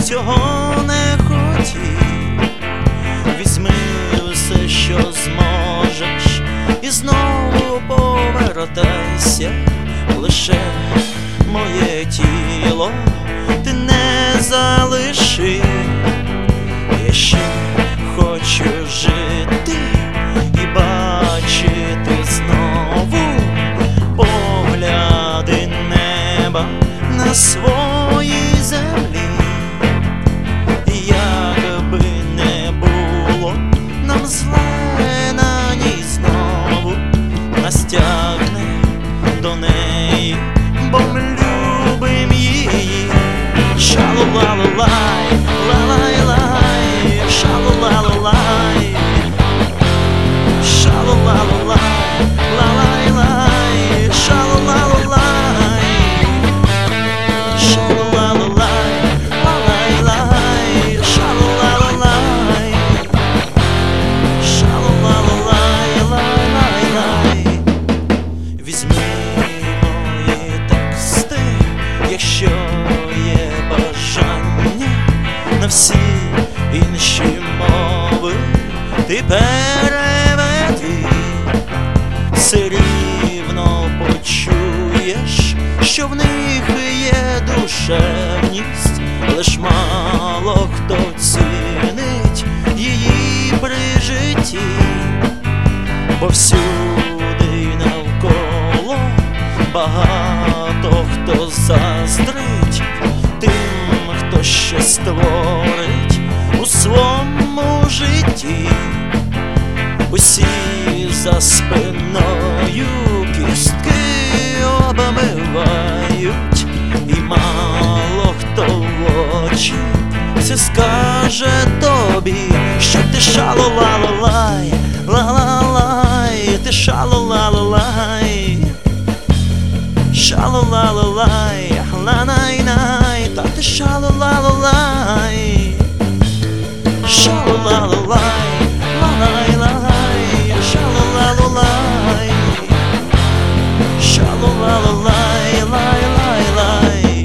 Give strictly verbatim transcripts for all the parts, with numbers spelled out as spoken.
цього не хотів. Візьми все, що зможеш, і знову повертайся. Лише моє тіло ти не залиши. Я ще хочу жити і бачити знову погляди неба на своїй землі. Якби не було нам зле на ній знову, нас тягне до неї, бо ми любим її. Шалу-ла-ла-лай, ла-лай-лай, шалу-ла-ла-лай, шалу-ла-ла-лай, ла-лай-лай, шалу-ла-ла-лай, шалу-ла-ла-лай, ла-лай-лай, шалу-ла-ла-лай, шалу-ла-ла-лай, лай-лай-лай. Візьми мої тексти, якщо є бажання, на всі інші мови ти переведи. Все рівно почуєш, що в них є душевність, лиш мало хто цінить її при житті. Бо всюди навколо багато хто заздрить тим, хто щось створить у своєму житті. Усі за спиною кістки обмивають, і мало хто в очі все скаже тобі, що ти шалу-ла-ла-лай, ла-ла-лай, ти шалу-ла-ла-лай, шалу-ла-ла-лай, ла-най-най, та ти шалу-ла-ла-лай, шалу-ла-ла-лай, ла-лай-лай, шалу-ла-ла-лай, шалу-ла-ла-лай, лай-лай-лай.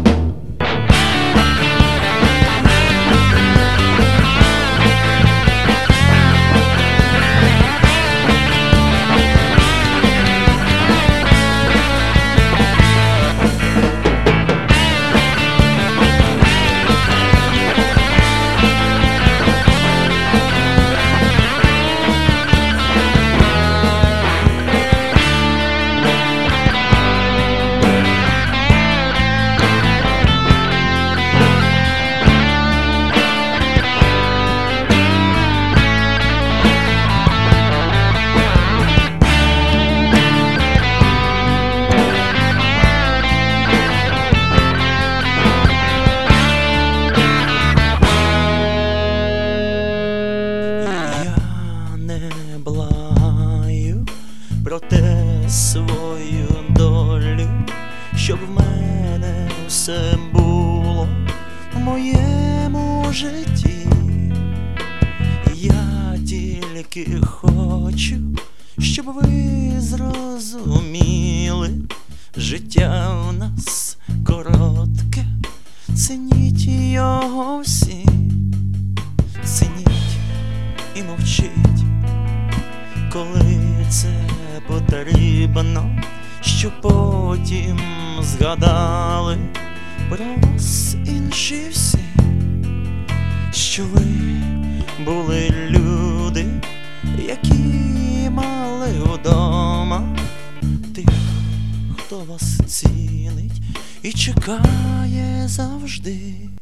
Проте свою долю, щоб в мене все було в моєму житті. Я тільки хочу, щоб ви зрозуміли, життя в нас коротке, цініть його всі, цініть і мовчіть, коли це потрібно, що потім згадали про вас інші всі, що ви були люди, які мали вдома тих, хто вас цінить і чекає завжди.